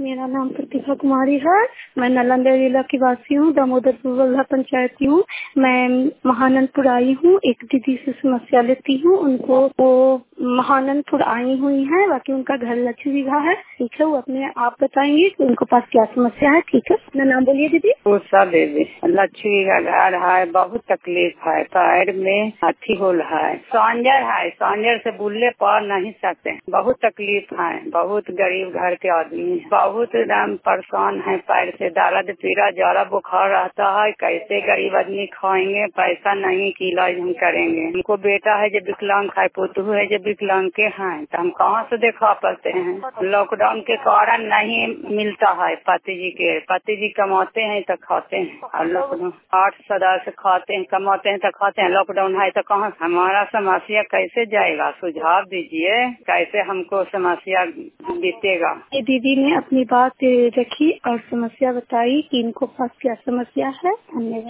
मेरा नाम प्रतिभा कुमारी है। मैं नालंदा जिला की वासी हूँ, दामोदरपुर वल्लभ पंचायती हूँ। मैं महानंदपुर आई हूँ। एक दीदी से समस्या लेती हूँ। उनको वो महानंदपुर आई हुई है, बाकी उनका घर लक्ष्मी बीघा है। ठीक है, वो अपने आप बताएंगे कि उनको पास क्या समस्या है। ठीक है, अपना नाम बोलिए दीदी। उषा देवी। लक्ष्मी का घर है, बहुत तकलीफ है, पैर में हाथी होल है, सांजर से बुल्ले पड़ नहीं सकते, बहुत तकलीफ है, बहुत गरीब घर के आदमी है, बहुत एकदम परेशान है, पैर से दर्द पीड़ा ज्यादा बुखार रहता है। कैसे गरीब आदमी खाएंगे, पैसा नहीं कि इलाज हम करेंगे। हमको बेटा है जो विकलांग है, पुतहू है जो विकलांग के हैं, तो हम कहाँ से देखा पाते हैं। लॉकडाउन के कारण नहीं मिलता है। पति जी कमाते हैं तो खाते हैं, और लॉकडाउन 8 सदस्य खाते हैं, कमाते हैं तो खाते हैं। लॉकडाउन है तो कहाँ हमारा समस्या कैसे जाएगा? सुझाव दीजिए, कैसे हमको समस्या बीतेगा। ये दीदी ने अपनी बात रखी और समस्या बताई कि इनको पास क्या समस्या है। धन्यवाद।